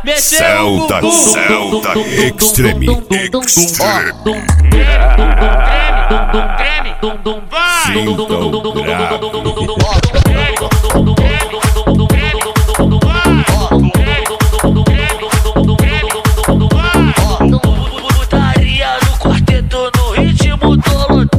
mexeu o bumbum. Celta Extreme. Putaria no quarteto no ritmo tolo.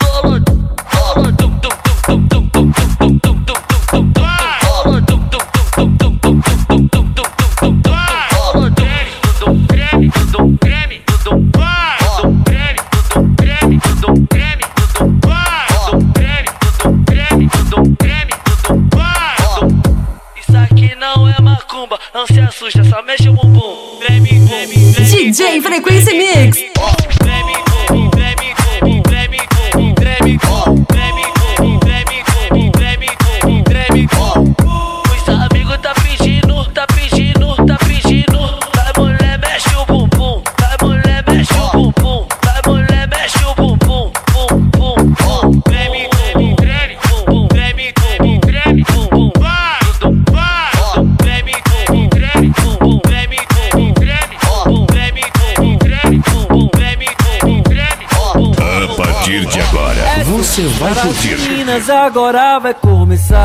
Isso aqui não é macumba, não se assusta, só mexe o bumbum. DJ Frequência Mix. Os amigos tá pedindo. Vai mulher, mexe o bumbum. Vai mulher, mexe o bumbum. Vai mulher, mexe o bumbum. Bum, bum, bum. Treme, treme, treme. Bum, treme, treme, treme. Bum, treme, treme, treme. Bum, treme, treme, treme. Bum, treme, treme, treme. Bum, treme, treme, treme. A partir de agora, você vai curtir. Meninas, agora vai começar.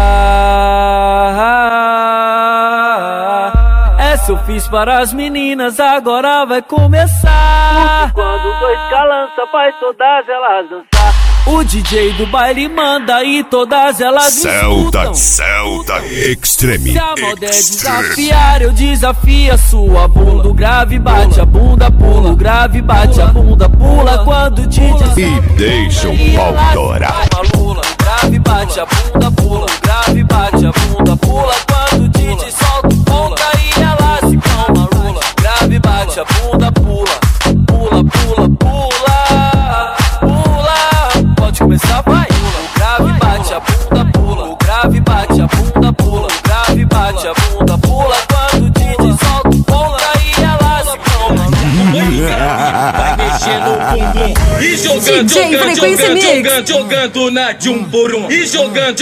Essa eu fiz para as meninas, agora vai começar. Quando dois calança, faz todas elas dançar. O DJ do baile manda e todas elas me escutam. Celta Extreme. Se a moda é desafiar, eu desafio a sua bunda. O grave bate, a bunda pula. O grave bate, a bunda pula. Quando o DJ E deixa o pau torar. o grave bate, a bunda pula. O grave bate, a bunda pula. Quando o DJ solta o ponta e ela se calma, rula. O grave bate, a bunda pula. Pula, pula, pula. Pula. Pode começar, vai. O grave bate, a bunda pula. O grave bate, a bunda pula. O grave bate, a bunda pula. Quando o DJ solta o ponta e ela se calma. Vai mexendo o bumbum e jogando, DJ Frequência Mix. jogando na de um por um. E jogando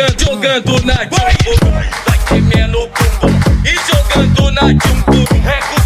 na de um por um. Vai tremendo o bumbum e jogando na de um por um.